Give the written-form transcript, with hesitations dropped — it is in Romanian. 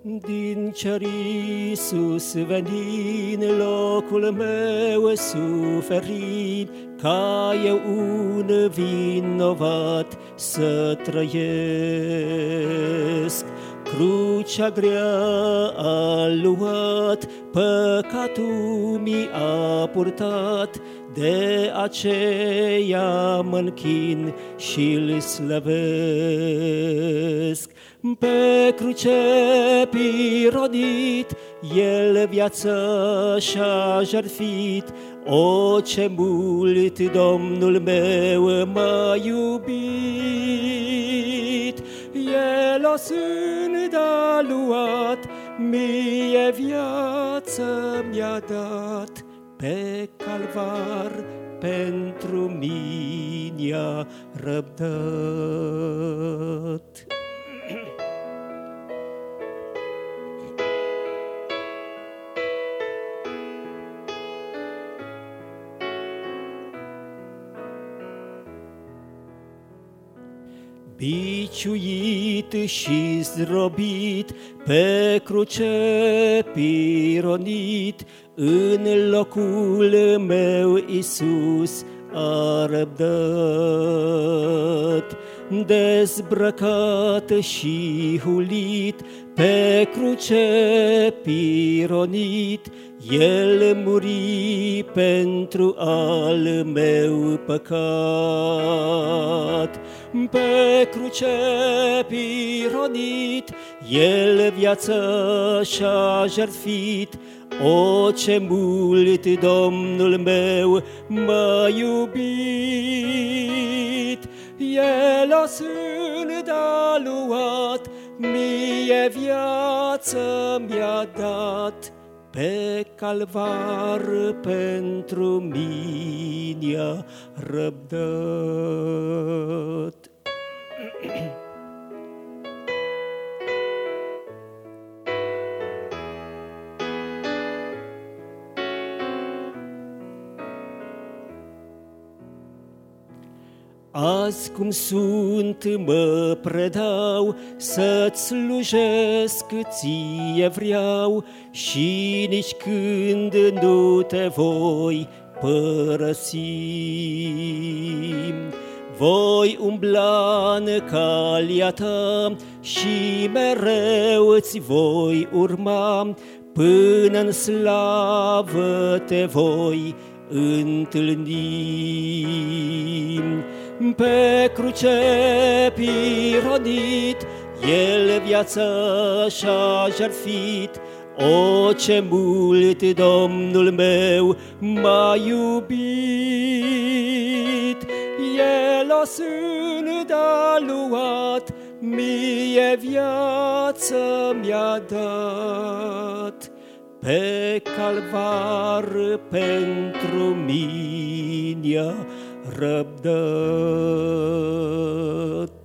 Din cer Iisus veni în locul meu suferit, ca eu un vinovat să trăiesc. Crucea grea a luat, păcatul mi-a purtat, de aceea mă închin și-l slăvesc. Pe cruce pirodit, El viață și-a jertfit, o, ce mult Domnul meu m-a iubit. El o sână a luat, mie viață mi-a dat, pe calvar pentru mine a răbdat. Biciuit și zdrobit, pe cruce pironit, în locul meu Iisus a răbdat. Dezbrăcat și hulit, pe cruce pironit, El muri pentru al meu păcat. Pe cruce pironit, El viață și-a jertfit, o, ce mult Domnul meu m-a iubit. El o sână a luat, mie viață mi-a dat, pe calvar pentru mine a răbdat. Azi cum sunt mă predau, să-ți slujesc ție vreau, și nici când nu te voi părăsi. Voi umbla în calea ta și mereu îți voi urma, până în slavă te voi întâlni. Pe cruce pironit, El viață și-a jertfit, o, ce mult Domnul meu m-a iubit. El o sână a luat, mie viață mi-a dat, pe calvar pentru mine a răbdat.